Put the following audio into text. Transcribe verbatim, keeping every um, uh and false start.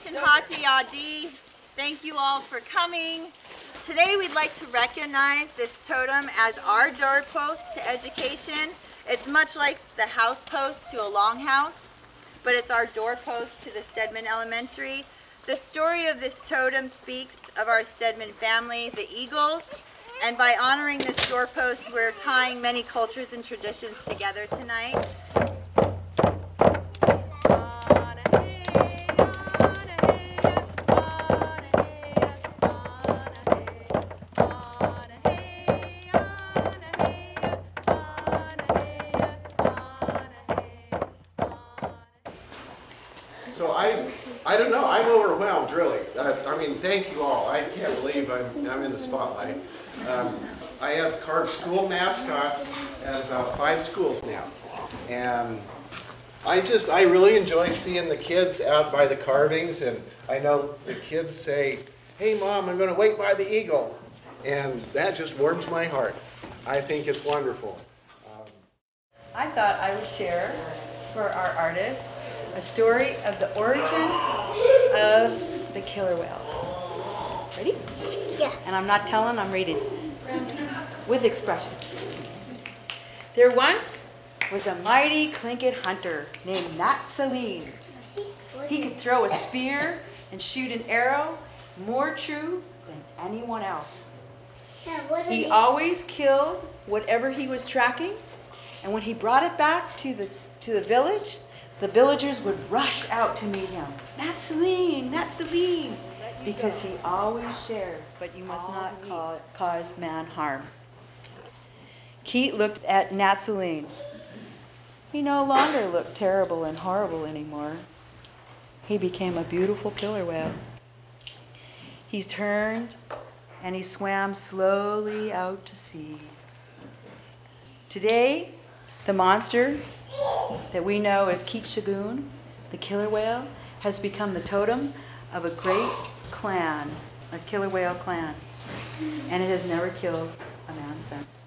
Nation Hati Adi. Thank you all for coming. Today we'd like to recognize this totem as our doorpost to education. It's much like the house post to a longhouse, but it's our doorpost to the Stedman Elementary. The story of this totem speaks of our Stedman family, the Eagles, and by honoring this doorpost, we're tying many cultures and traditions together tonight. So I, I don't know, I'm overwhelmed, really. Uh, I mean, thank you all. I can't believe I'm, I'm in the spotlight. Um, I have carved school mascots at about five schools now. And I just, I really enjoy seeing the kids out by the carvings. And I know the kids say, hey Mom, I'm gonna wait by the eagle. And that just warms my heart. I think it's wonderful. Um, I thought I would share for our artist a story of the origin of the killer whale. Ready? Yeah. And I'm not telling, I'm reading. With expression. There once was a mighty Tlingit hunter named Nat Saline. He could throw a spear and shoot an arrow more true than anyone else. He always killed whatever he was tracking, and when he brought it back to the to the village, the villagers would rush out to meet him. Nat Saline, Nat Saline, because he always shared, but you must not call, cause man harm. Keat looked at Nat Saline. He no longer looked terrible and horrible anymore. He became a beautiful killer whale. He turned and he swam slowly out to sea. Today, the monster that we know as Keat Shagoon, the killer whale, has become the totem of a great clan, a killer whale clan, and it has never killed a man since.